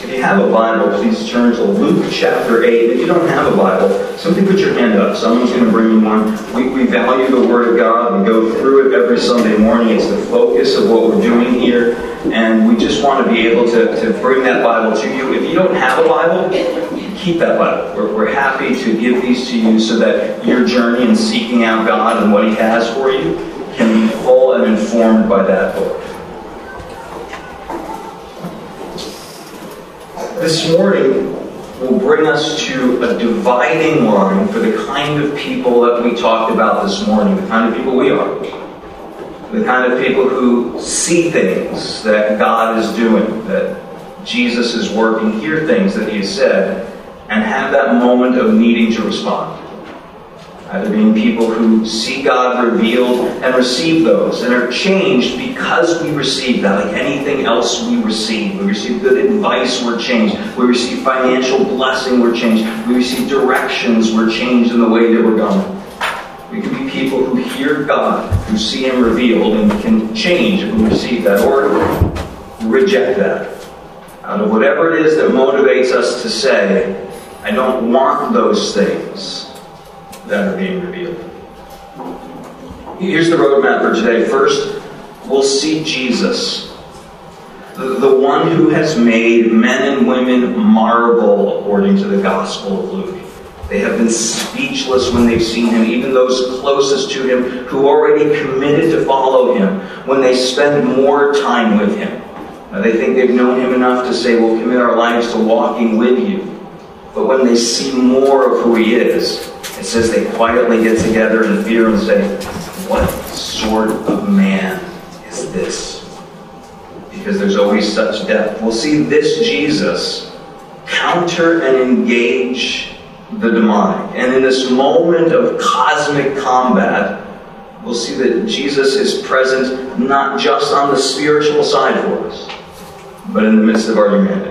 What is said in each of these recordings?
If you have a Bible, please turn to Luke chapter 8. If you don't have a Bible, simply put your hand up. Someone's going to bring you one. We value the Word of God. We go through it every Sunday morning. It's the focus of what we're doing here. And we just want to be able to bring that Bible to you. If you don't have a Bible, keep that Bible. We're happy to give these to you so that your journey in seeking out God and what He has for you can be full and informed by that book. This morning will bring us to a dividing line for the kind of people that we talked about this morning, the kind of people we are. The kind of people who see things that God is doing, that Jesus is working, hear things that He has said, and have that moment of needing to respond. Either being people who see God revealed and receive those and are changed because we receive that, like anything else we receive. We receive good advice, we're changed. We receive financial blessing, we're changed. We receive directions, we're changed in the way that we're going. We can be people who hear God, who see Him revealed, and can change if we receive that, or reject that. Out of whatever it is that motivates us to say, I don't want those things that are being revealed. Here's the roadmap for today. First, we'll see Jesus, the one who has made men and women marvel according to the Gospel of Luke. They have been speechless when they've seen Him, even those closest to Him who already committed to follow Him, when they spend more time with Him. Now, they think they've known Him enough to say, we'll commit our lives to walking with you. But when they see more of who He is, it says they quietly get together in fear and say, what sort of man is this? Because there's always such depth. We'll see this Jesus counter and engage the demonic. And in this moment of cosmic combat, we'll see that Jesus is present not just on the spiritual side for us, but in the midst of our humanity.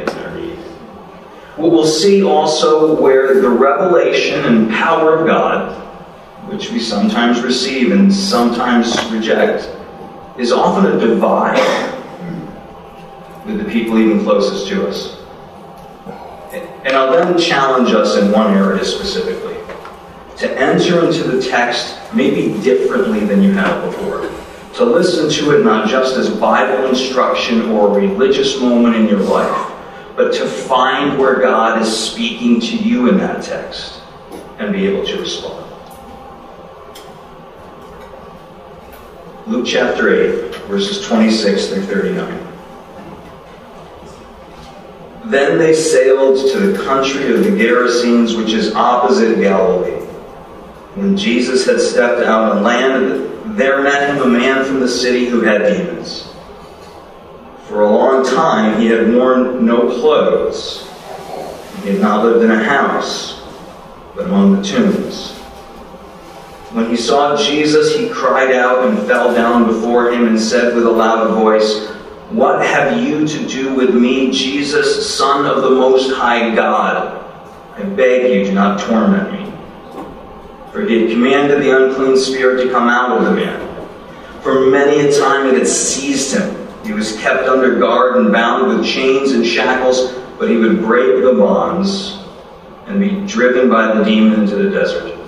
We'll see also where the revelation and power of God, which we sometimes receive and sometimes reject, is often a divide with the people even closest to us. And I'll then challenge us in one area specifically, to enter into the text maybe differently than you have before. To listen to it not just as Bible instruction or a religious moment in your life, but to find where God is speaking to you in that text and be able to respond. Luke chapter 8, verses 26 through 39. Then they sailed to the country of the Gerasenes, which is opposite Galilee. When Jesus had stepped out on land, there met him a man from the city who had demons. For a long time he had worn no clothes. He had not lived in a house, but among the tombs. When he saw Jesus, he cried out and fell down before him and said with a loud voice, what have you to do with me, Jesus, Son of the Most High God? I beg you, do not torment me. For he had commanded the unclean spirit to come out of the man. For many a time it had seized him. He was kept under guard and bound with chains and shackles, but he would break the bonds and be driven by the demon into the desert.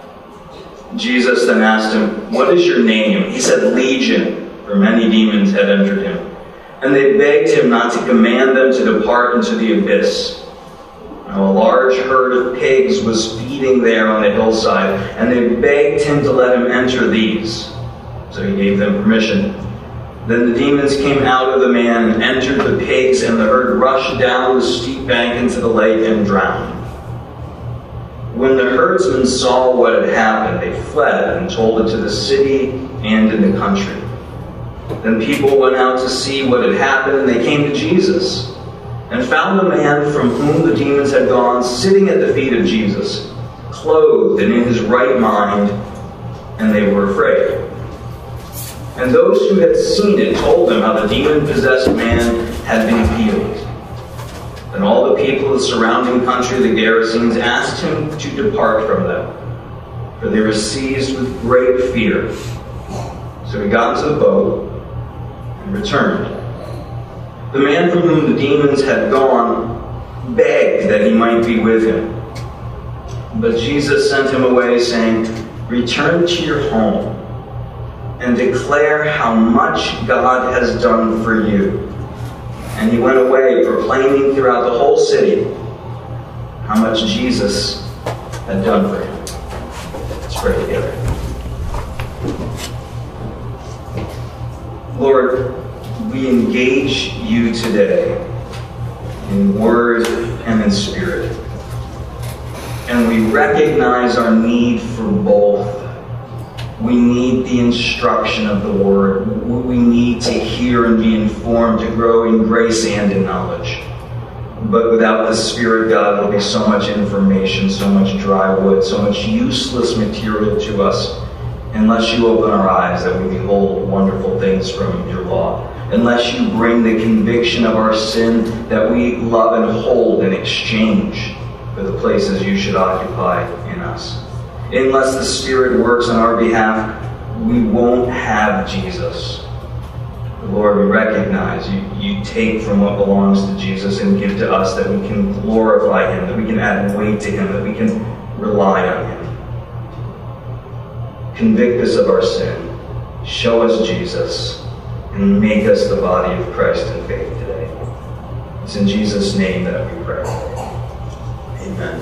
Jesus then asked him, what is your name? He said, Legion, for many demons had entered him. And they begged him not to command them to depart into the abyss. Now a large herd of pigs was feeding there on the hillside, and they begged him to let him enter these. So he gave them permission. Then the demons came out of the man and entered the pigs, and the herd rushed down the steep bank into the lake and drowned. When the herdsmen saw what had happened, they fled and told it to the city and in the country. Then people went out to see what had happened, and they came to Jesus and found the man from whom the demons had gone sitting at the feet of Jesus, clothed and in his right mind, and they were afraid. And those who had seen it told them how the demon-possessed man had been healed. And all the people of the surrounding country, the Gerasenes, asked him to depart from them, for they were seized with great fear. So he got into the boat and returned. The man from whom the demons had gone begged that he might be with him. But Jesus sent him away, saying, "Return to your home and declare how much God has done for you." And he went away, proclaiming throughout the whole city how much Jesus had done for him. Let's pray together. Lord, we engage you today in word and in spirit. And we recognize our need for both. We need the instruction of the word. We need to hear and be informed, to grow in grace and in knowledge. But without the Spirit, God, there'll be so much information, so much dry wood, so much useless material to us, unless you open our eyes that we behold wonderful things from your law. Unless you bring the conviction of our sin that we love and hold in exchange for the places you should occupy in us. Unless the Spirit works on our behalf, we won't have Jesus. Lord, we recognize you take from what belongs to Jesus and give to us, that we can glorify him, that we can add weight to him, that we can rely on him. Convict us of our sin. Show us Jesus. And make us the body of Christ in faith today. It's in Jesus' name that we pray. Amen.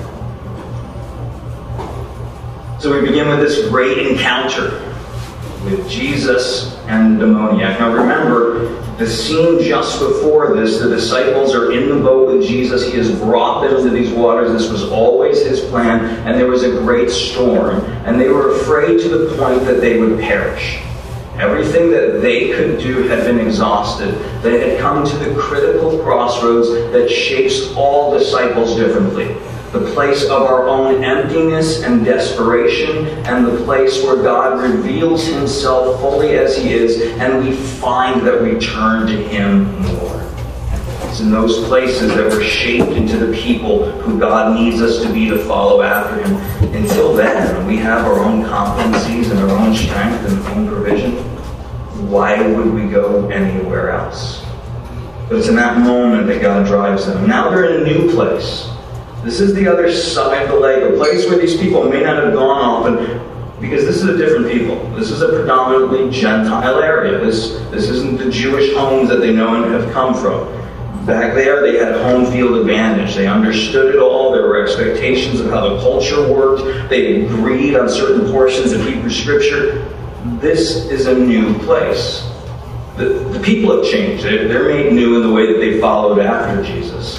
So we begin with this great encounter with Jesus and the demoniac. Now remember, the scene just before this, the disciples are in the boat with Jesus. He has brought them to these waters. This was always his plan. And there was a great storm. And they were afraid to the point that they would perish. Everything that they could do had been exhausted. They had come to the critical crossroads that shapes all disciples differently. The place of our own emptiness and desperation, and the place where God reveals himself fully as he is, and we find that we turn to him more. It's in those places that we're shaped into the people who God needs us to be to follow after him. Until then, we have our own competencies and our own strength and our own provision. Why would we go anywhere else? But it's in that moment that God drives them. Now they're in a new place. This is the other side of the lake, a place where these people may not have gone often, because this is a different people. This is a predominantly Gentile area. This isn't the Jewish homes that they know and have come from. Back there, they had home field advantage. They understood it all. There were expectations of how the culture worked. They agreed on certain portions of Hebrew Scripture. This is a new place. The people have changed. They're made new in the way that they followed after Jesus.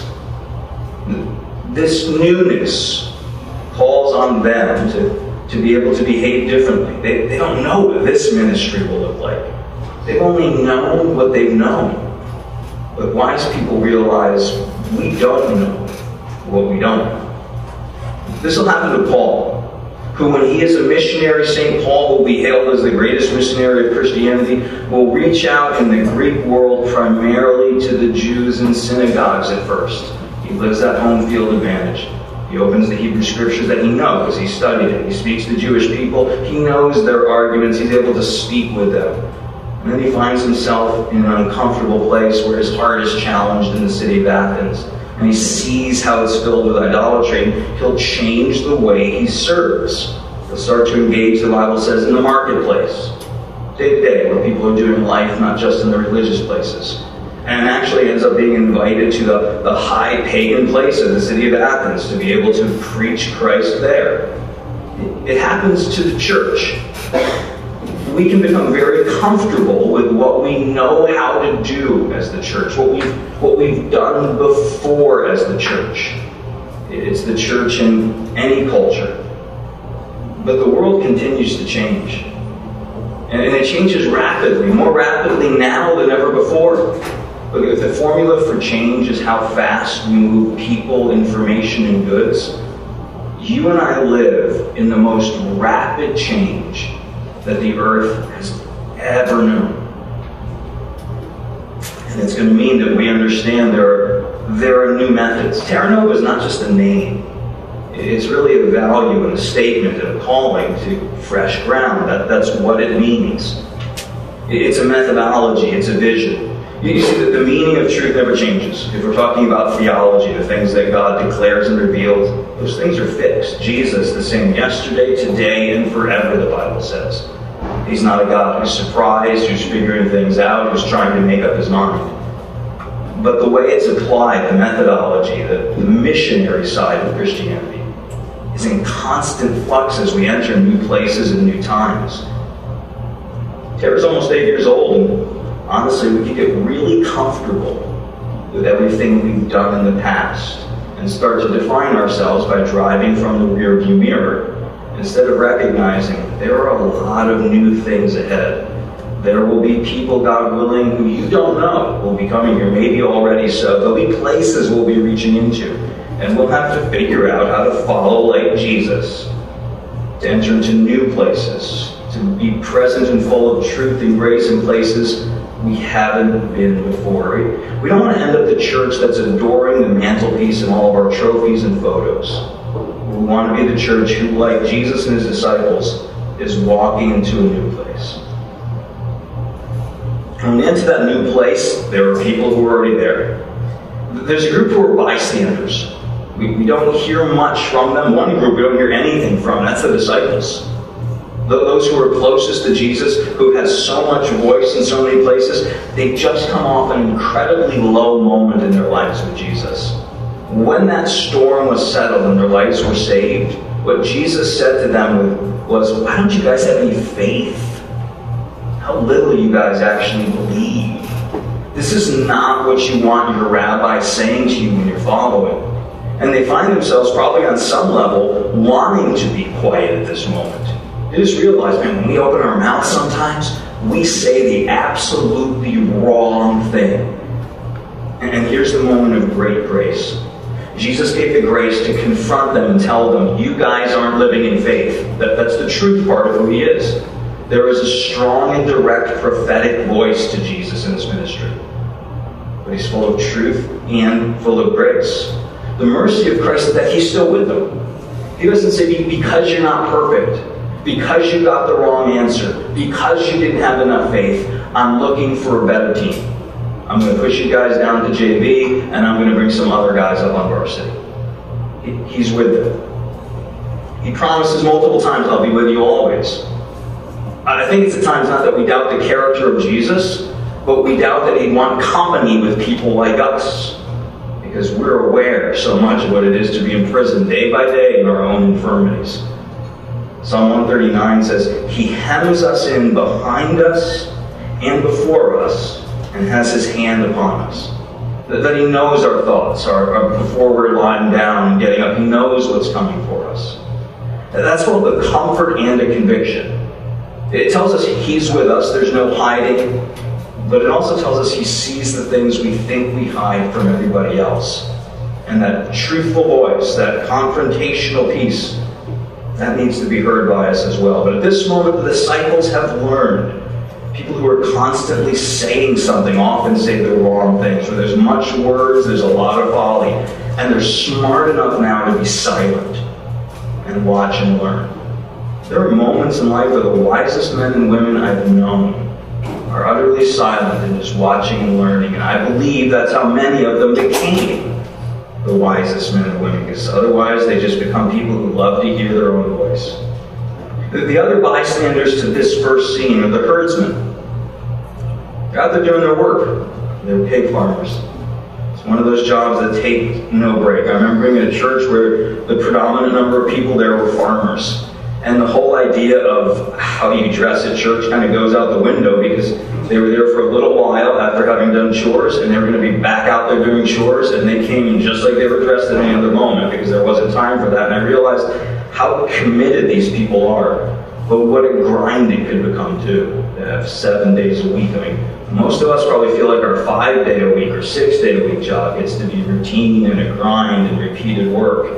This newness calls on them to be able to behave differently. They don't know what this ministry will look like. They've only known what they've known. But wise people realize we don't know what we don't know. This will happen to Paul, who, when he is a missionary, St. Paul will be hailed as the greatest missionary of Christianity, will reach out in the Greek world primarily to the Jews in synagogues at first. He lives that home field advantage. He opens the Hebrew Scriptures that he knows. He studied it. He speaks to Jewish people. He knows their arguments. He's able to speak with them. And then he finds himself in an uncomfortable place where his heart is challenged in the city of Athens. And he sees how it's filled with idolatry. He'll change the way he serves. He'll start to engage, the Bible says, in the marketplace, day to day, where people are doing life, not just in the religious places. And actually ends up being invited to the high pagan place of the city of Athens to be able to preach Christ there. It happens to the church. We can become very comfortable with what we know how to do as the church, what we've done before as the church. It's the church in any culture. But the world continues to change. And it changes rapidly, more rapidly now than ever before. But if the formula for change is how fast we move people, information, and goods, you and I live in the most rapid change that the earth has ever known. And it's going to mean that we understand there are new methods. Terra Nova is not just a name. It's really a value and a statement and a calling to fresh ground. That's what it means. It's a methodology. It's a vision. You see that the meaning of truth never changes. If we're talking about theology, the things that God declares and reveals, those things are fixed. Jesus, the same yesterday, today, and forever, the Bible says. He's not a God who's surprised, who's figuring things out, who's trying to make up his mind. But the way it's applied, the methodology, the missionary side of Christianity, is in constant flux as we enter new places and new times. Tara's almost 8 years old, and honestly, we can get really comfortable with everything we've done in the past and start to define ourselves by driving from the rearview mirror instead of recognizing there are a lot of new things ahead. There will be people, God willing, who you don't know will be coming here, maybe already so. There'll be places we'll be reaching into, and we'll have to figure out how to follow like Jesus, to enter into new places, to be present and full of truth and grace in places we haven't been before. We don't want to end up the church that's adoring the mantelpiece and all of our trophies and photos. We want to be the church who, like Jesus and his disciples, is walking into a new place. When we enter that new place, there are people who are already there. There's a group who are bystanders. We don't hear much from them. One group we don't hear anything from. That's the disciples. Those who are closest to Jesus, who has so much voice in so many places, they just come off an incredibly low moment in their lives with Jesus. When that storm was settled and their lives were saved, what Jesus said to them was, why don't you guys have any faith? How little you guys actually believe. This is not what you want your rabbi saying to you when you're following. And they find themselves probably on some level wanting to be quiet at this moment. They just realize, man, when we open our mouths sometimes, we say the absolutely wrong thing. And here's the moment of great grace. Jesus gave the grace to confront them and tell them, you guys aren't living in faith. That's the truth part of who he is. There is a strong and direct prophetic voice to Jesus in his ministry. But he's full of truth and full of grace. The mercy of Christ is that he's still with them. He doesn't say, because you're not perfect, because you got the wrong answer, because you didn't have enough faith, I'm looking for a better team. I'm going to push you guys down to JV, and I'm going to bring some other guys up on varsity. He's with them. He promises multiple times, I'll be with you always. I think it's at times not that we doubt the character of Jesus, but we doubt that he'd want company with people like us, because we're aware so much of what it is to be imprisoned day by day in our own infirmities. Psalm 139 says, he hems us in behind us and before us, and has his hand upon us. That he knows our thoughts, before we're lying down and getting up, he knows what's coming for us. That's called a comfort and a conviction. It tells us he's with us, there's no hiding, but it also tells us he sees the things we think we hide from everybody else. And that truthful voice, that confrontational piece, that needs to be heard by us as well. But at this moment, the disciples have learned. People who are constantly saying something often say the wrong things. Where there's much words, there's a lot of folly. And they're smart enough now to be silent and watch and learn. There are moments in life where the wisest men and women I've known are utterly silent and just watching and learning. And I believe that's how many of them became the wisest men and women, because otherwise they just become people who love to hear their own voice. The other bystanders to this first scene are the herdsmen. They're out there doing their work. They're pig farmers. It's one of those jobs that take no break. I remember being at a church where the predominant number of people there were farmers. And the whole idea of how you dress at church kind of goes out the window, because they were there for a little while after having done chores, and they were going to be back out there doing chores, and they came just like they were dressed at any other moment, because there wasn't time for that. And I realized how committed these people are, but what a grind it could become too, to have 7 days a week. I mean, most of us probably feel like our 5-day-a-week or 6-day-a-week job gets to be routine and a grind and repeated work.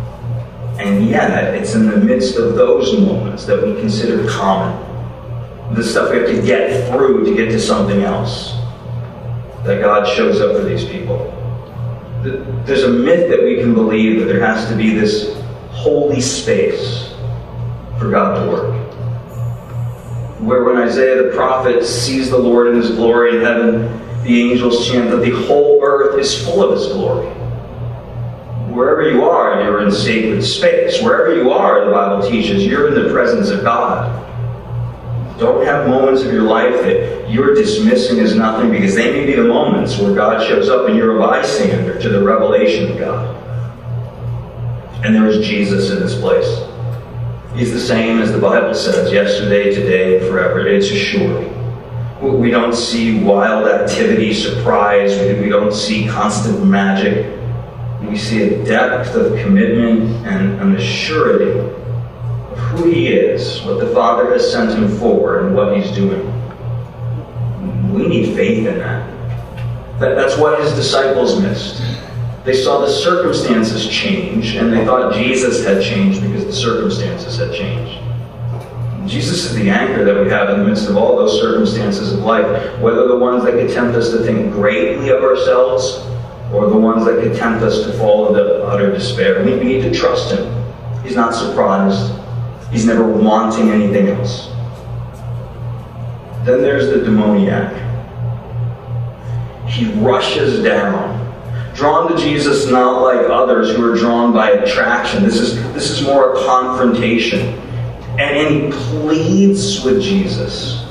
And yet, it's in the midst of those moments that we consider common, the stuff we have to get through to get to something else, that God shows up for these people. There's a myth that we can believe that there has to be this holy space for God to work. Where when Isaiah the prophet sees the Lord in his glory in heaven, the angels chant that the whole earth is full of His glory. Wherever you are, you're in sacred space. Wherever you are, the Bible teaches, you're in the presence of God. Don't have moments of your life that you're dismissing as nothing, because they may be the moments where God shows up and you're a bystander to the revelation of God. And there is Jesus in this place. He's the same as the Bible says, yesterday, today, and forever. It's assured. We don't see wild activity, surprise. We don't see constant magic. We see a depth of commitment and an assurity of who He is, what the Father has sent Him for, and what He's doing. We need faith in that. That's what His disciples missed. They saw the circumstances change, and they thought Jesus had changed because the circumstances had changed. Jesus is the anchor that we have in the midst of all those circumstances of life, whether the ones that could tempt us to think greatly of ourselves, or the ones that could tempt us to fall into utter despair. We need to trust Him. He's not surprised. He's never wanting anything else. Then there's the demoniac. He rushes down, drawn to Jesus not like others who are drawn by attraction. This is more a confrontation. And he pleads with Jesus.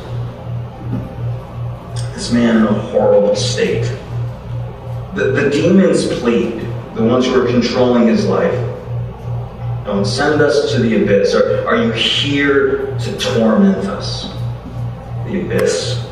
This man in a horrible state. The demons plead, the ones who are controlling his life. Don't send us to the abyss. Are you here to torment us? The abyss.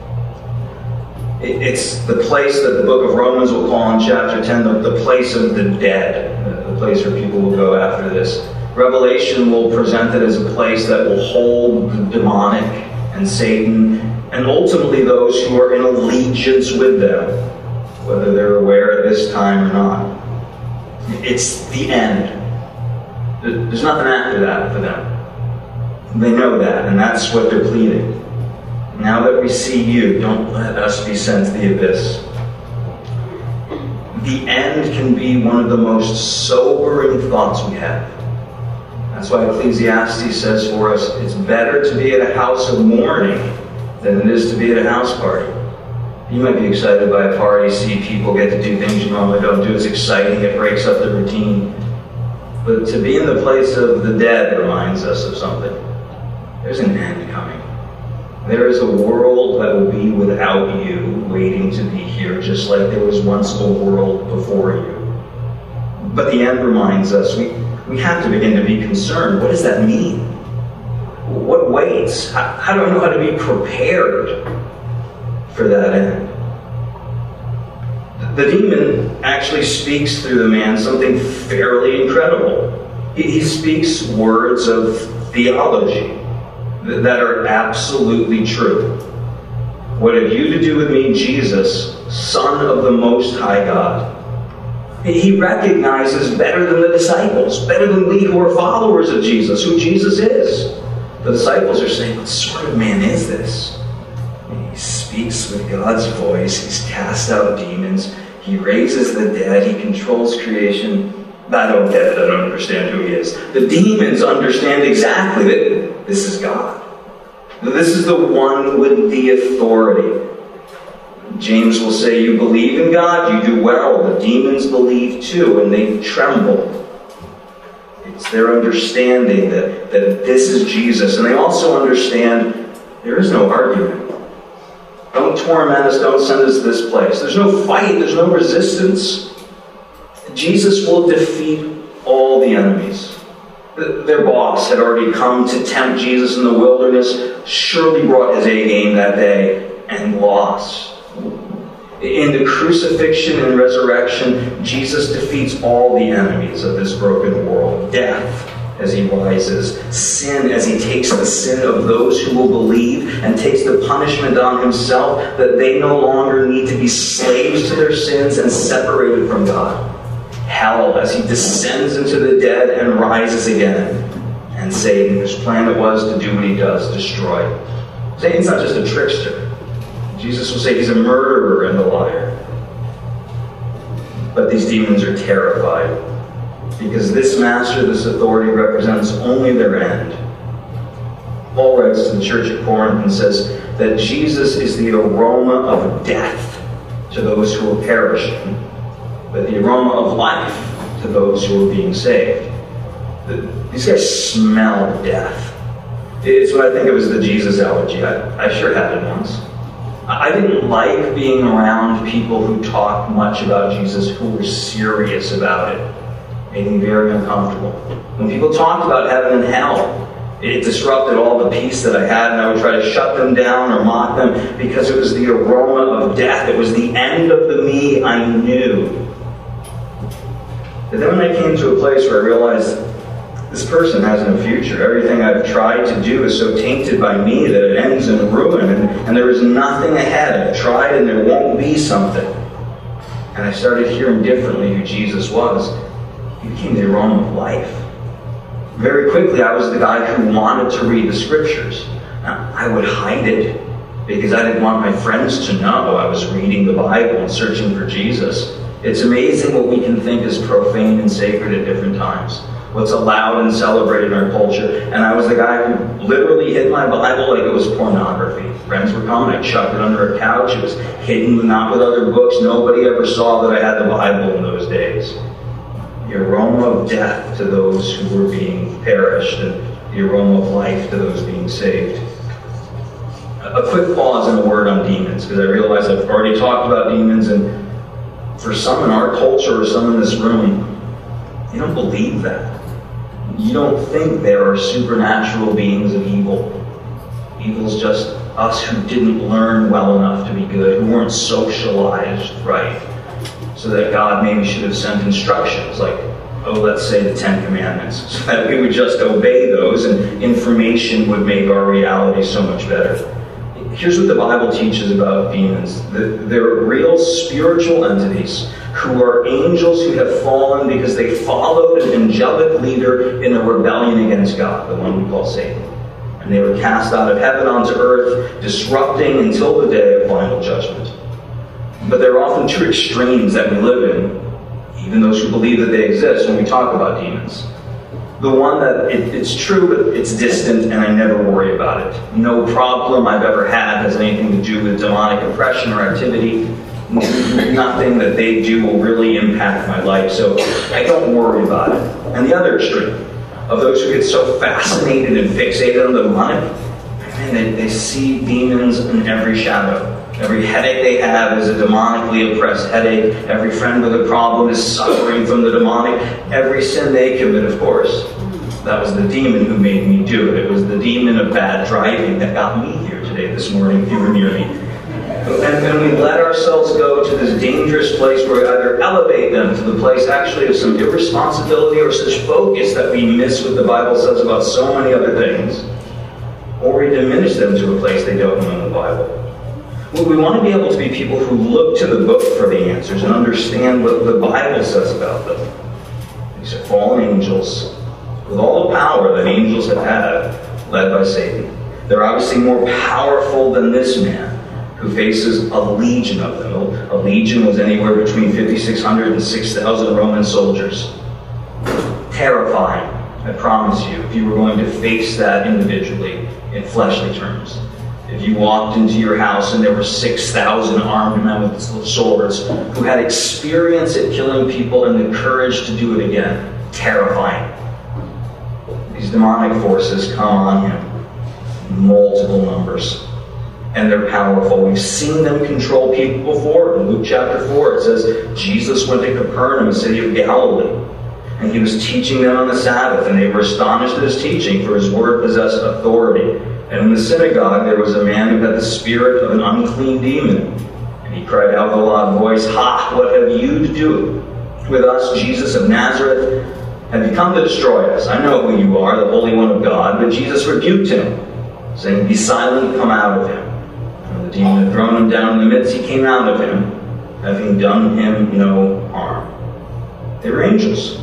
It's the place that the book of Romans will call in chapter 10 the place of the dead, the place where people will go after this. Revelation will present it as a place that will hold the demonic and Satan, and ultimately those who are in allegiance with them, whether they're aware at this time or not. It's the end. There's nothing after that for them. They know that, and that's what they're pleading. Now that we see you, don't let us be sent to the abyss. The end can be one of the most sobering thoughts we have. That's why Ecclesiastes says for us, it's better to be at a house of mourning than it is to be at a house party. You might be excited by a party, see people get to do things you normally don't do. It's exciting, it breaks up the routine. But to be in the place of the dead reminds us of something. There's an end coming. There is a world that will be without you, waiting to be here, just like there was once a world before you. But the end reminds us, we have to begin to be concerned. What does that mean? What waits? How do I know how to be prepared for that end? The demon actually speaks through the man something fairly incredible. He speaks words of theology that are absolutely true. What have you to do with me, Jesus, Son of the Most High God? He recognizes better than the disciples, better than we who are followers of Jesus, who Jesus is. The disciples are saying, what sort of man is this? He speaks with God's voice. He's cast out demons. He raises the dead. He controls creation. I don't get it. I don't understand who He is. The demons understand exactly that this is God. This is the one with the authority. James will say, you believe in God, you do well. The demons believe too, and they tremble. It's their understanding that this is Jesus. And they also understand there is no argument. Don't torment us, don't send us to this place. There's no fight, there's no resistance. Jesus will defeat all the enemies. Their boss had already come to tempt Jesus in the wilderness, surely brought his A game that day, and lost. In the crucifixion and resurrection, Jesus defeats all the enemies of this broken world. Death as He rises, sin as He takes the sin of those who will believe and takes the punishment on Himself that they no longer need to be slaves to their sins and separated from God. Hell as He descends into the dead and rises again. And Satan, whose plan it was to do what he does, destroy. Satan's not just a trickster. Jesus will say he's a murderer and a liar. But these demons are terrified because this master, this authority represents only their end. Paul writes to the church at Corinth and says that Jesus is the aroma of death to those who were perishing, but the aroma of life to those who were being saved. These guys smelled death. It's what I think of as the Jesus allergy. I sure had it once. I didn't like being around people who talked much about Jesus, who were serious about it. It made me very uncomfortable. When people talked about heaven and hell, it disrupted all the peace that I had, and I would try to shut them down or mock them because it was the aroma of death. It was the end of the me I knew. But then when I came to a place where I realized this person has no future. Everything I've tried to do is so tainted by me that it ends in ruin, and there is nothing ahead. I've tried and there won't be something. And I started hearing differently who Jesus was. He became the aroma of life. Very quickly, I was the guy who wanted to read the scriptures. Now, I would hide it because I didn't want my friends to know I was reading the Bible and searching for Jesus. It's amazing what we can think is profane and sacred at different times. What's allowed and celebrated in our culture. And I was the guy who literally hid my Bible like it was pornography. Friends were coming, I chucked it under a couch. It was hidden, not with other books. Nobody ever saw that I had the Bible in those days. The aroma of death to those who were being perished, and the aroma of life to those being saved. A quick pause and a word on demons, because I realize I've already talked about demons, and for some in our culture or some in this room, you don't believe that. You don't think there are supernatural beings of evil. Evil's just us who didn't learn well enough to be good, who weren't socialized right, so that God maybe should have sent instructions like, let's say the Ten Commandments, so that we would just obey those and information would make our reality so much better. Here's what the Bible teaches about demons. They're real spiritual entities who are angels who have fallen because they followed an angelic leader in a rebellion against God, the one we call Satan. And they were cast out of heaven onto earth, disrupting until the day of final judgment. But there are often two extremes that we live in, even those who believe that they exist when we talk about demons. The one that it's true, but it's distant, and I never worry about it. No problem I've ever had has anything to do with demonic oppression or activity. Nothing that they do will really impact my life, so I don't worry about it. And the other extreme, of those who get so fascinated and fixated on the demonic, man, they see demons in every shadow. Every headache they have is a demonically oppressed headache. Every friend with a problem is suffering from the demonic. Every sin they commit, of course, that was the demon who made me do it. It was the demon of bad driving that got me here today, this morning, if you were near me. And we let ourselves go to this dangerous place where we either elevate them to the place actually of some irresponsibility or such focus that we miss what the Bible says about so many other things, or we diminish them to a place they don't know in the Bible. Well, we want to be able to be people who look to the book for the answers and understand what the Bible says about them. These are fallen angels with all the power that angels have had, led by Satan. They're obviously more powerful than this man, who faces a legion of them. A legion was anywhere between 5,600 and 6,000 Roman soldiers. Terrifying, I promise you, if you were going to face that individually in fleshly terms. If you walked into your house and there were 6,000 armed men with swords who had experience at killing people and the courage to do it again. Terrifying. These demonic forces come on him in multiple numbers. And they're powerful. We've seen them control people before. In Luke chapter 4, it says, Jesus went to Capernaum, a city of Galilee, and he was teaching them on the Sabbath, and they were astonished at his teaching, for his word possessed authority. And in the synagogue there was a man who had the spirit of an unclean demon. And he cried out with a loud voice, "Ha! What have you to do with us, Jesus of Nazareth? Have you come to destroy us? I know who you are, the Holy One of God." But Jesus rebuked him, saying, "Be silent, come out of him." And the demon had thrown him down in the midst. He came out of him, having done him no harm. They were angels.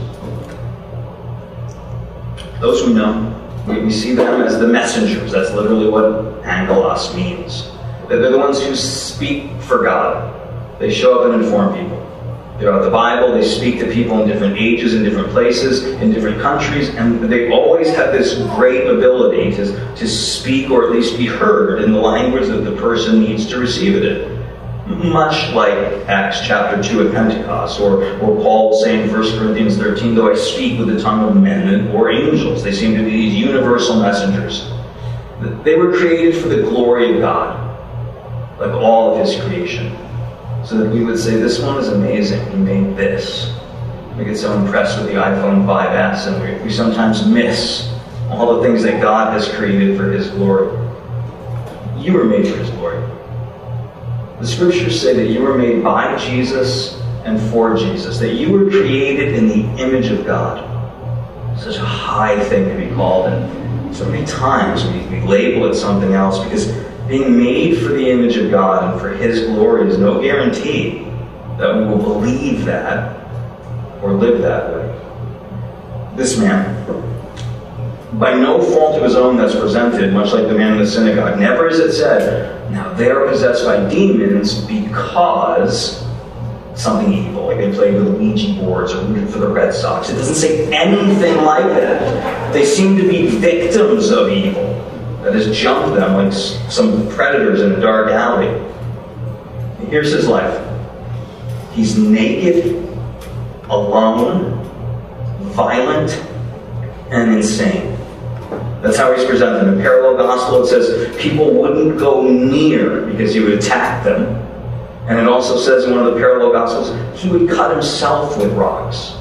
Those who know, we see them as the messengers. That's literally what angelos means. They're the ones who speak for God. They show up and inform people. Throughout the Bible, they speak to people in different ages, in different places, in different countries, and they always have this great ability to speak or at least be heard in the language that the person needs to receive it in. Much like Acts chapter 2 at Pentecost, or Paul will say in 1 Corinthians 13, though I speak with the tongue of men or angels, they seem to be these universal messengers. They were created for the glory of God, like all of his creation. So that we would say, this one is amazing, he made this. We get so impressed with the iPhone 5S, and we sometimes miss all the things that God has created for his glory. You were made for his glory. The scriptures say that you were made by Jesus and for Jesus, that you were created in the image of God. Such a high thing to be called, and so many times we label it something else, because being made for the image of God and for his glory is no guarantee that we will believe that or live that way. This man, by no fault of his own that's presented, much like the man in the synagogue, never is it said, now they are possessed by demons because something evil, like they played with Ouija boards or rooted for the Red Sox. It doesn't say anything like that. They seem to be victims of evil that has jumped them like some predators in a dark alley. Here's his life. He's naked, alone, violent, and insane. That's how he's presented. In the parallel gospel, it says people wouldn't go near because he would attack them. And it also says in one of the parallel gospels, he would cut himself with rocks.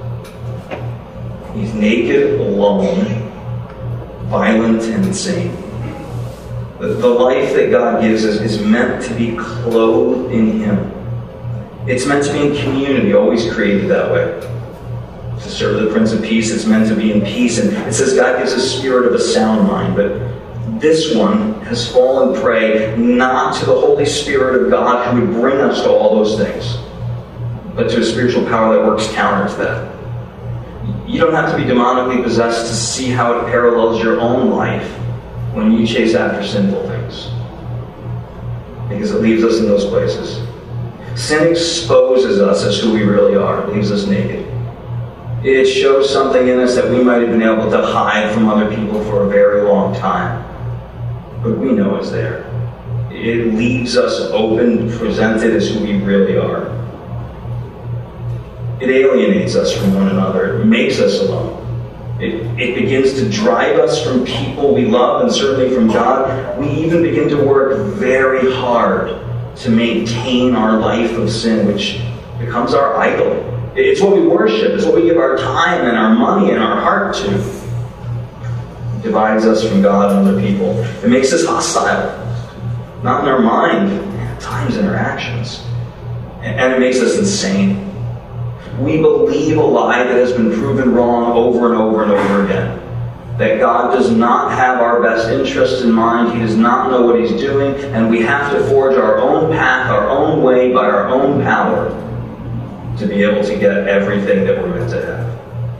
He's naked, alone, violent, and insane. The life that God gives us is meant to be clothed in him. It's meant to be in community, always created that way. To serve the Prince of Peace, it's meant to be in peace. And it says God gives a spirit of a sound mind. But this one has fallen prey not to the Holy Spirit of God who would bring us to all those things, but to a spiritual power that works counter to that. You don't have to be demonically possessed to see how it parallels your own life when you chase after sinful things, because it leaves us in those places. Sin exposes us as who we really are. It leaves us naked. It shows something in us that we might have been able to hide from other people for a very long time, but we know it's there. It leaves us open, presented as who we really are. It alienates us from one another. It makes us alone. It begins to drive us from people we love, and certainly from God. We even begin to work very hard to maintain our life of sin, which becomes our idol. It's what we worship. It's what we give our time and our money and our heart to. It divides us from God and other people. It makes us hostile. Not in our mind, at times in our actions. And it makes us insane. We believe a lie that has been proven wrong over and over and over again. That God does not have our best interest in mind. He does not know what he's doing. And we have to forge our own path, our own way, by our own power to be able to get everything that we're meant to have.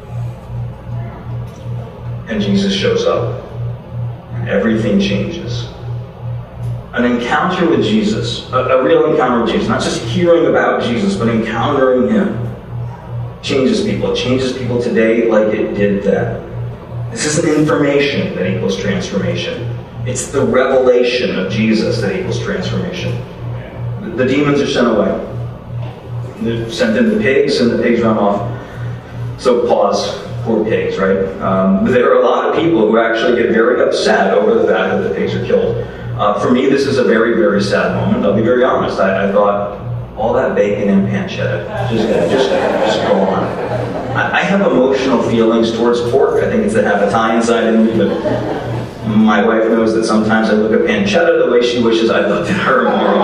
And Jesus shows up. And everything changes. An encounter with Jesus, a real encounter with Jesus, not just hearing about Jesus, but encountering him, changes people. It changes people today like it did then. This isn't information that equals transformation. It's the revelation of Jesus that equals transformation. The demons are sent away. They're sent into pigs, and the pigs run off. So pause. Poor pigs, right? There are a lot of people who actually get very upset over the fact that the pigs are killed. For me, this is a very, very sad moment. I'll be very honest. I thought, all that bacon and pancetta, just go on. I have emotional feelings towards pork. I think it's the half Italian side in me, but my wife knows that sometimes I look at pancetta the way she wishes I looked at her more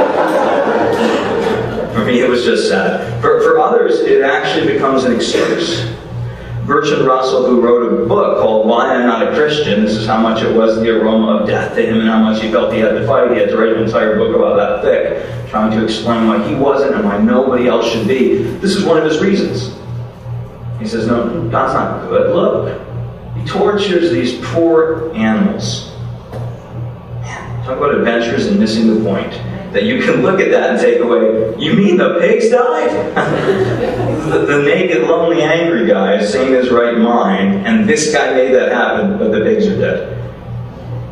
often. For me, it was just sad. For others, it actually becomes an excuse. Bertrand Russell, who wrote a book called Why I'm Not a Christian, this is how much it was the aroma of death to him and how much he felt he had to fight. He had to write an entire book about that thick, trying to explain why he wasn't and why nobody else should be. This is one of his reasons. He says, no, God's not good. Look, he tortures these poor animals. Man, talk about adventures and missing the point. That you can look at that and take away, you mean the pigs died? the naked, lonely, angry guy is saying his right mind, and this guy made that happen, but the pigs are dead.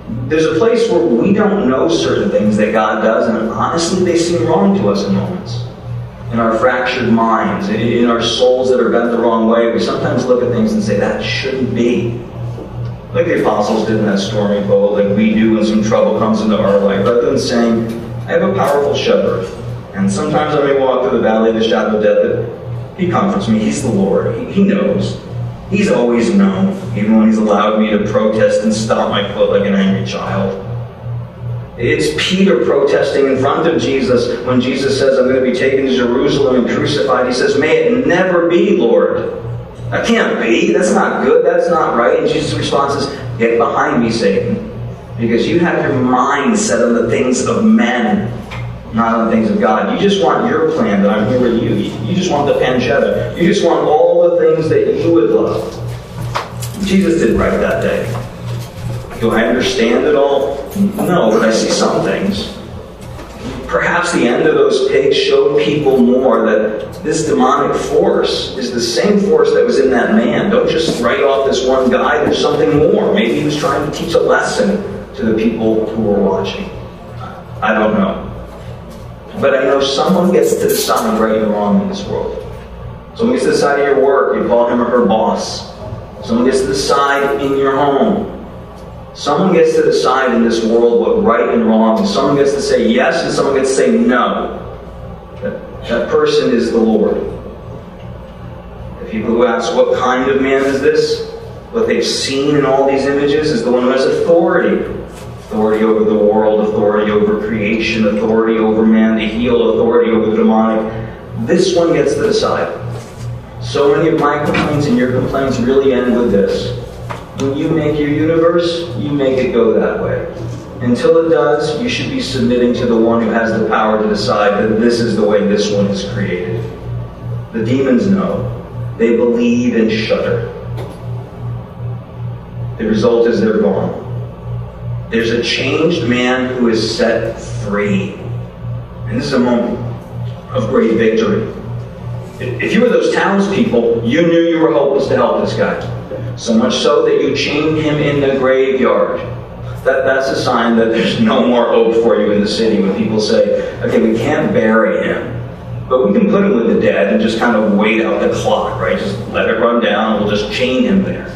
There's a place where we don't know certain things that God does, and honestly, they seem wrong to us in moments. In our fractured minds, in our souls that are bent the wrong way, we sometimes look at things and say, that shouldn't be. Like the apostles did in that stormy boat, like we do when some trouble comes into our life. Rather than saying, I have a powerful shepherd, and sometimes I may walk through the valley of the shadow of death, but he comforts me. He's the Lord. He knows. He's always known, even when he's allowed me to protest and stomp my foot like an angry child. It's Peter protesting in front of Jesus when Jesus says, I'm going to be taken to Jerusalem and crucified. He says, may it never be, Lord. That can't be. That's not good. That's not right. And Jesus' response is, get behind me, Satan. Because you have your mind set on the things of men, not on the things of God. You just want your plan that I'm here with you. You just want the pancetta. You just want all the things that you would love. Jesus didn't write that day. Do I understand it all? No, but I see some things. Perhaps the end of those pigs showed people more that this demonic force is the same force that was in that man. Don't just write off this one guy. There's something more. Maybe he was trying to teach a lesson to the people who were watching. I don't know. But I know someone gets to decide right and wrong in this world. Someone gets to decide at your work. You call him or her boss. Someone gets to decide in your home. Someone gets to decide in this world what right and wrong is. Someone gets to say yes and someone gets to say no. That person is the Lord. The people who ask what kind of man is this, what they've seen in all these images is the one who has authority. Authority over the world, authority over creation, authority over man to heal, authority over the demonic. This one gets to decide. So many of my complaints and your complaints really end with this. When you make your universe, you make it go that way. Until it does, you should be submitting to the one who has the power to decide that this is the way this one is created. The demons know. They believe and shudder. The result is they're gone. There's a changed man who is set free. And this is a moment of great victory. If you were those townspeople, you knew you were hopeless to help this guy. So much so that you chained him in the graveyard. That's a sign that there's no more hope for you in the city when people say, okay, we can't bury him, but we can put him with the dead and just kind of wait out the clock, right? Just let it run down, we'll just chain him there.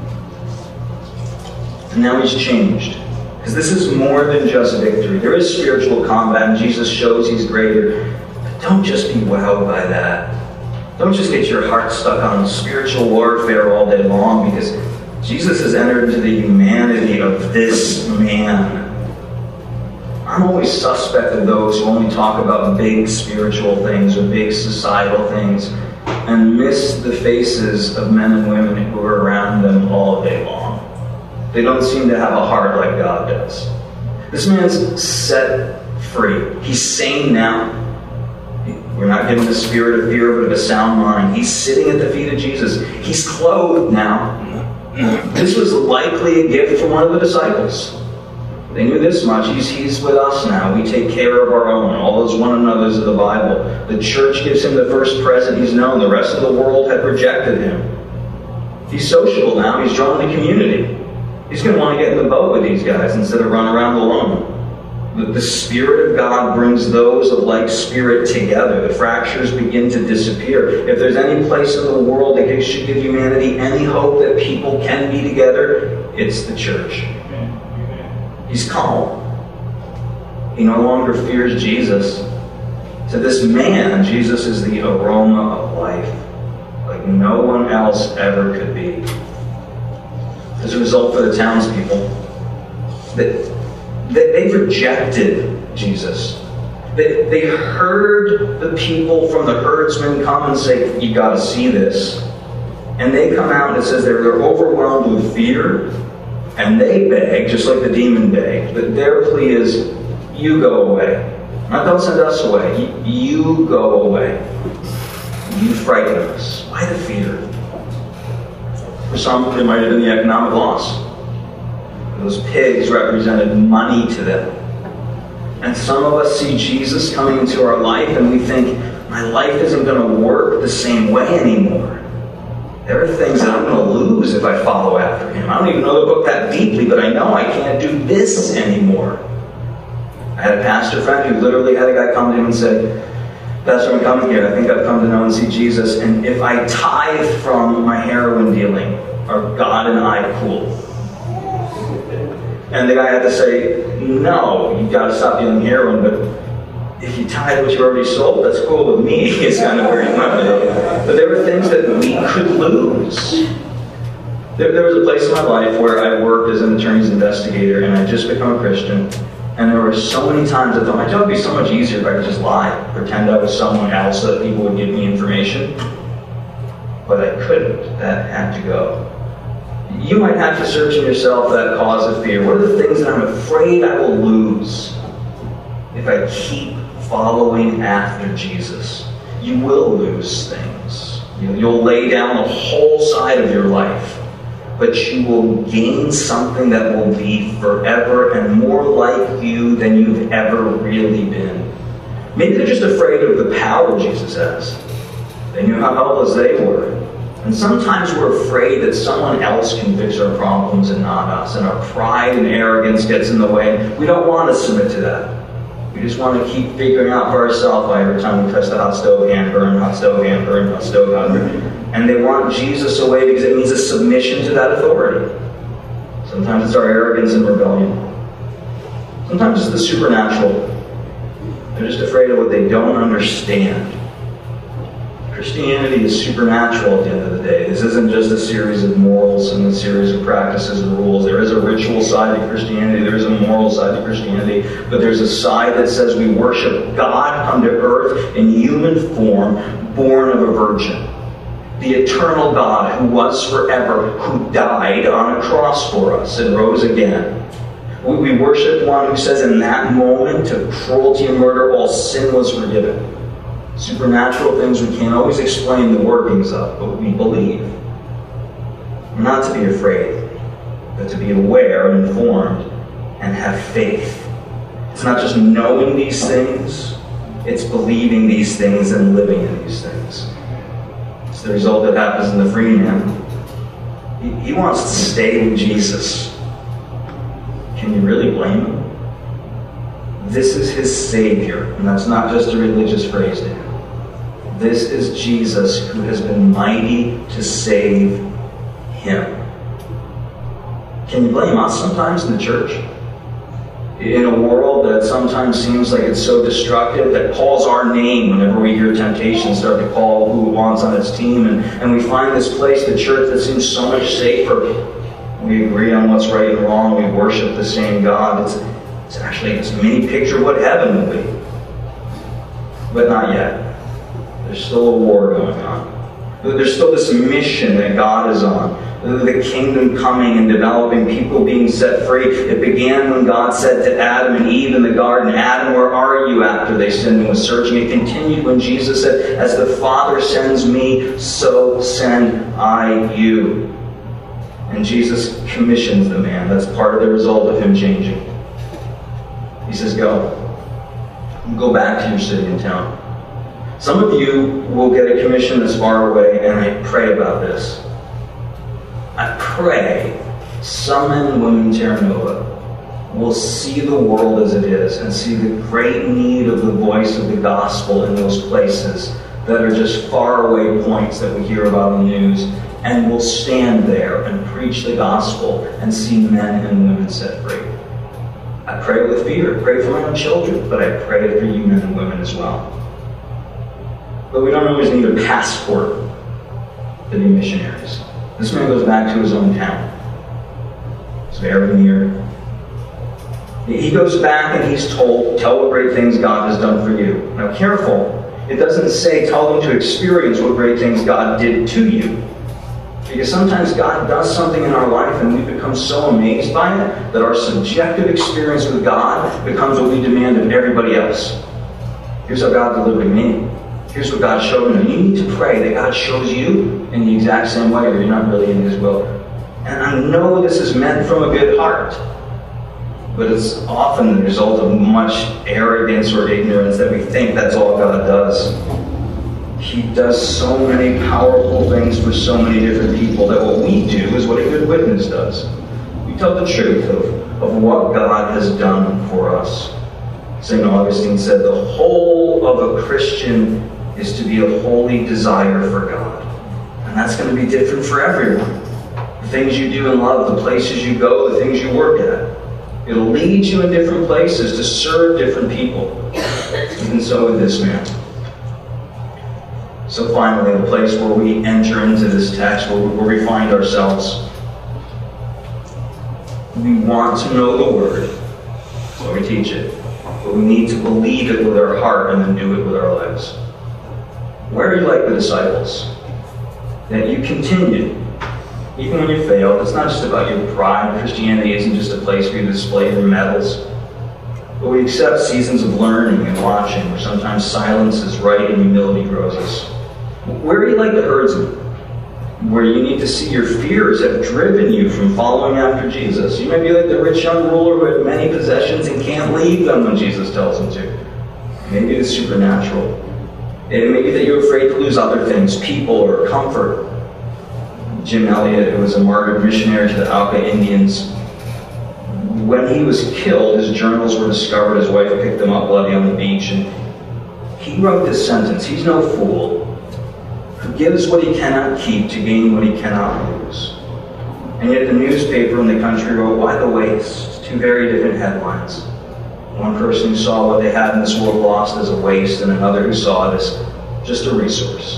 And now he's changed. Because this is more than just victory. There is spiritual combat, and Jesus shows he's greater. But don't just be wowed by that. Don't just get your heart stuck on spiritual warfare all day long, because Jesus has entered into the humanity of this man. I'm always suspect of those who only talk about big spiritual things or big societal things and miss the faces of men and women who are around them all day long. They don't seem to have a heart like God does. This man's set free. He's sane now. We're not given the spirit of fear, but of a sound mind. He's sitting at the feet of Jesus. He's clothed now. This was likely a gift from one of the disciples. They knew this much. He's with us now. We take care of our own. All those one another's of the Bible. The church gives him the first present he's known. The rest of the world had rejected him. He's sociable now. He's drawn to community. He's going to want to get in the boat with these guys instead of run around alone. The Spirit of God brings those of like spirit together. The fractures begin to disappear. If there's any place in the world that should give humanity any hope that people can be together, it's the church. He's calm. He no longer fears Jesus. To this man, Jesus is the aroma of life, like no one else ever could be. As a result, for the townspeople, they've rejected Jesus. They heard the people from the herdsmen come and say, you got to see this. And they come out and it says they're overwhelmed with fear. And they beg, just like the demon begged. But their plea is, you go away. Not don't send us away. You go away. You frighten us. Why the fear? For some, it might have been the economic loss. Those pigs represented money to them. And some of us see Jesus coming into our life and we think, my life isn't going to work the same way anymore. There are things that I'm going to lose if I follow after him. I don't even know the book that deeply, but I know I can't do this anymore. I had a pastor friend who literally had a guy come to him and say, Pastor, I'm coming here. I think I've come to know and see Jesus. And if I tithe from my heroin dealing, are God and I cool? And the guy had to say, no, you've got to stop dealing heroin, but if you tithe what you already sold, that's cool with me. It's kind of where you went with it. But there were things that we could lose. There was a place in my life where I worked as an attorney's investigator, and I'd just become a Christian. And there were so many times I thought my job would be so much easier if I could just lie, pretend I was someone else so that people would give me information. But I couldn't. That had to go. You might have to search in yourself that cause of fear. What are the things that I'm afraid I will lose if I keep following after Jesus? You will lose things. You'll lay down the whole side of your life, but you will gain something that will be forever and more like you than you've ever really been. Maybe they're just afraid of the power Jesus has. They knew how helpless they were. And sometimes we're afraid that someone else can fix our problems and not us, and our pride and arrogance gets in the way. We don't want to submit to that. We just want to keep figuring out for ourselves why every time we touch the hot stove, hand burn, hot stove, hand burn, hot stove, hand burn. And they want Jesus away because it means a submission to that authority. Sometimes it's our arrogance and rebellion. Sometimes it's the supernatural. They're just afraid of what they don't understand. Christianity is supernatural at the end of the day. This isn't just a series of morals and a series of practices and rules. There is a ritual side to Christianity. There is a moral side to Christianity. But there's a side that says we worship God come to earth in human form, born of a virgin. The eternal God who was forever, who died on a cross for us and rose again. We worship one who says in that moment of cruelty and murder, all sin was forgiven. Supernatural things we can't always explain the workings of, but we believe. Not to be afraid, but to be aware and informed and have faith. It's not just knowing these things, it's believing these things and living in these things. It's the result that happens in the free man. He wants to stay with Jesus. Can you really blame him? This is his Savior, and that's not just a religious phrase to him. This is Jesus who has been mighty to save him. Can you blame us sometimes in the church? In a world that sometimes seems like it's so destructive, that calls our name whenever we hear temptation start to call who it wants on its team, and we find this place, the church, that seems so much safer. We agree on what's right and wrong. We worship the same God. It's actually this mini picture of what heaven will be. But not yet. There's still a war going on. There's still this mission that God is on. The kingdom coming and developing, people being set free. It began when God said to Adam and Eve in the garden, Adam, where are you, after they sinned and was searching. It continued when Jesus said, as the Father sends me, so send I you. And Jesus commissions the man. That's part of the result of him changing. He says, go. Go back to your city and town. Some of you will get a commission that's far away, and I pray about this. I pray some men and women in Terra Nova will see the world as it is and see the great need of the voice of the gospel in those places that are just far away points that we hear about in the news, and will stand there and preach the gospel and see men and women set free. I pray with fear. I pray for my own children, but I pray for you men and women as well. But we don't always need a passport to be missionaries. This man goes back to his own town. It's very near. He goes back and he's told, tell what great things God has done for you. Now careful, it doesn't say tell them to experience what great things God did to you. Because sometimes God does something in our life and we become so amazed by it that our subjective experience with God becomes what we demand of everybody else. Here's how God delivered me. Here's what God showed me. You need to pray that God shows you in the exact same way, or you're not really in his will. And I know this is meant from a good heart, but it's often the result of much arrogance or ignorance that we think that's all God does. He does so many powerful things for so many different people that what we do is what a good witness does. We tell the truth of what God has done for us. St. Augustine said, the whole of a Christian is to be a holy desire for God. And that's going to be different for everyone. The things you do in love, the places you go, the things you work at. It'll lead you in different places to serve different people. Even so with this man. So finally, the place where we enter into this text, where we find ourselves. We want to know the Word, so we teach it. But we need to believe it with our heart and then do it with our lives. Where are you like the disciples? That you continue, even when you fail. It's not just about your pride. Christianity isn't just a place for you to display your medals. But we accept seasons of learning and watching, where sometimes silence is right and humility grows us. Where are you like the herdsman? Where you need to see your fears have driven you from following after Jesus. You might be like the rich young ruler who had many possessions and can't leave them when Jesus tells him to. Maybe it's supernatural. It may be that you're afraid to lose other things, people or comfort. Jim Elliot, who was a martyred missionary to the Auca Indians, when he was killed, his journals were discovered. His wife picked them up bloody on the beach, and he wrote this sentence: he's no fool who gives what he cannot keep to gain what he cannot lose. And yet the newspaper in the country wrote, why the waste? Two very different headlines. One person who saw what they had in this world lost as a waste, and another who saw it as just a resource.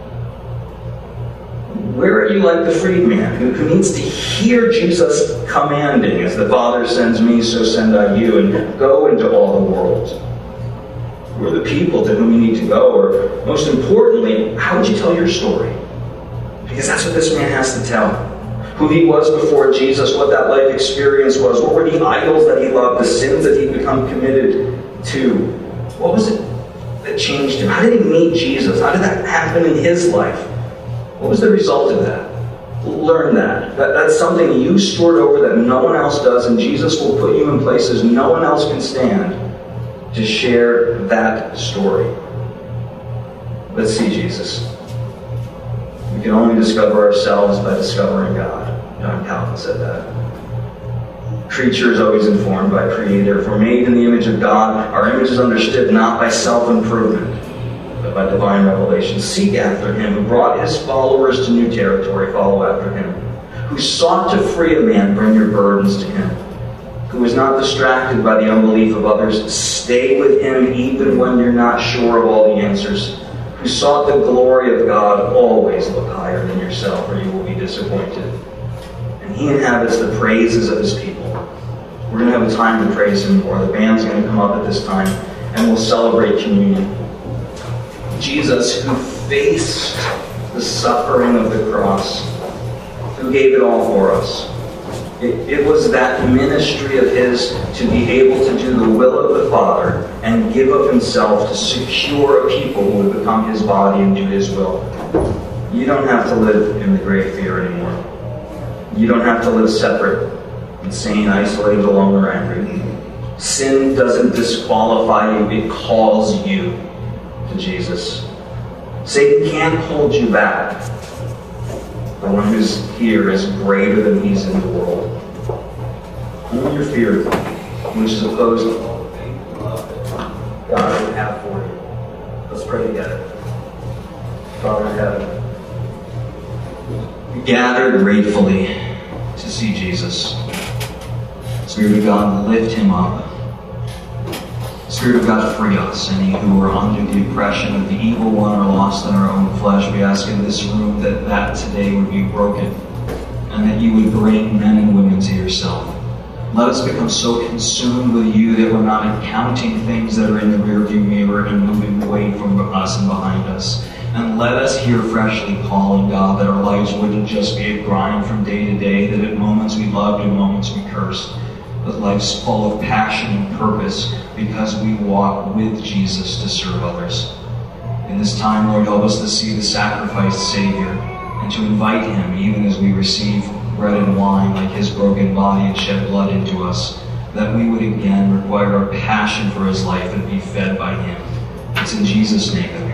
Where are you like the freedman who needs to hear Jesus commanding, as the Father sends me, so send I you, and go into all the world? Who are the people to whom you need to go? Or, most importantly, how would you tell your story? Because that's what this man has to tell. Who he was before Jesus, what that life experience was, what were the idols that he loved, the sins that he'd become committed to. What was it that changed him? How did he meet Jesus? How did that happen in his life? What was the result of that? Learn that. That's something you stored over that no one else does, and Jesus will put you in places no one else can stand to share that story. Let's see Jesus. We can only discover ourselves by discovering God. John Calvin said that. Creature is always informed by Creator. If we're made in the image of God, our image is understood not by self-improvement, but by divine revelation. Seek after Him who brought His followers to new territory. Follow after Him. Who sought to free a man, bring your burdens to Him. Who is not distracted by the unbelief of others. Stay with Him even when you're not sure of all the answers. Who sought the glory of God, always look higher than yourself or you will be disappointed. And He inhabits the praises of His people. We're going to have a time to praise Him more. The band's going to come up at this time and we'll celebrate communion. Jesus, who faced the suffering of the cross, who gave it all for us. It was that ministry of His to be able to do the will of the Father and give of Himself to secure a people who would become His body and do His will. You don't have to live in the great fear anymore. You don't have to live separate, insane, isolated, alone, or angry. Sin doesn't disqualify you, it calls you to Jesus. Satan can't hold you back. The one who's here is greater than he's in the world. Only your fear, which is opposed to God would have for you. Let's pray together. Father in heaven, we gather gratefully to see Jesus. Spirit of God, lift Him up. Spirit of God, free us. Any who are under the oppression of the evil one or lost in our own flesh, we ask in this room that today would be broken and that You would bring men and women to Yourself. Let us become so consumed with You that we're not counting things that are in the rearview mirror and moving away from us and behind us. And let us hear freshly calling, God, that our lives wouldn't just be a grind from day to day, that at moments we loved and moments we cursed, but life's full of passion and purpose because we walk with Jesus to serve others. In this time, Lord, help us to see the sacrificed Savior and to invite Him, even as we receive bread and wine like His broken body and shed blood into us, that we would again require a passion for His life and be fed by Him. It's in Jesus' name that